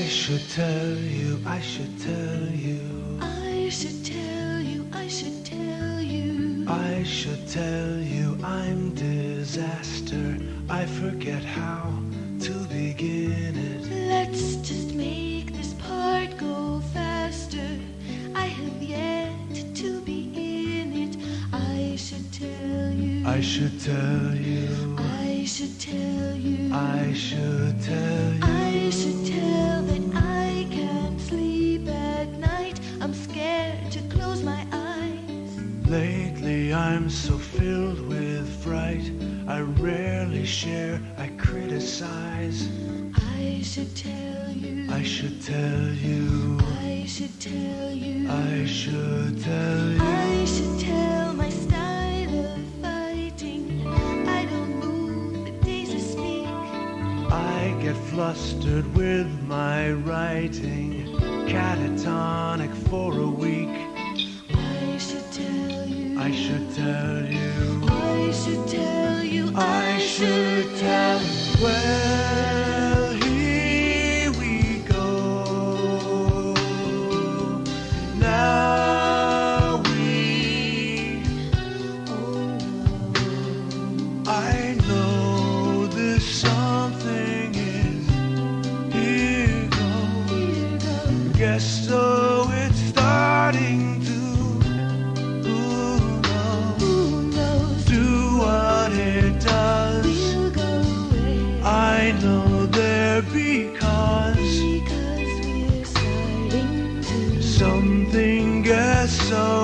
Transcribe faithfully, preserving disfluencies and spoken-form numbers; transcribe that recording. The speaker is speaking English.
should tell you, I should tell you. I should tell you, I should tell you. I should tell you I'm disaster. I forget how to begin it. Let's just make this part go faster. I have yet to be in it. I should tell you. I should tell you. I should tell you. I should tell you. I should tell that I can't sleep at night. I'm scared to close my eyes. Lately I'm so filled with fright. I rarely share, I criticize. I should tell you. I should tell you. I should tell you. I should tell you. I should tell my style of fighting. I don't move the days I speak. I get flustered with my writing, catatonic for a week. I should tell you. I should tell you. I should tell you. I should tell you. Well, here we go. Now we. I know this something is. Here goes. Here goes. Guess so. It's starting to. Who knows? Who knows? Do what it does. We'll go away. I know there because Because we're starting to. something gets so